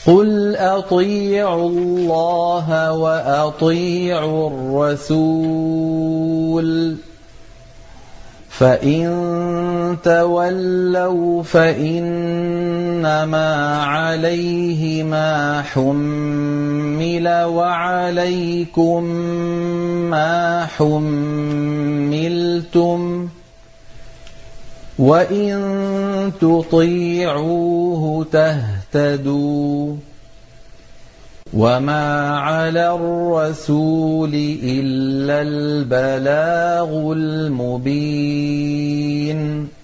قُلْ أَطِيعُوا اللَّهَ وَأَطِيعُوا الرَّسُولَ فَإِن تَوَلَّوْا فَإِنَّمَا عَلَيْهِ مَا حُمِّلَ وَعَلَيْكُم مَّا حُمِّلْتُمْ ۖ وَإِن تُطِيعُوهُ تَهْتَدُوا ۚ وَمَا عَلَى الرَّسُولِ إِلَّا الْبَلَاغُ الْمُبِينُ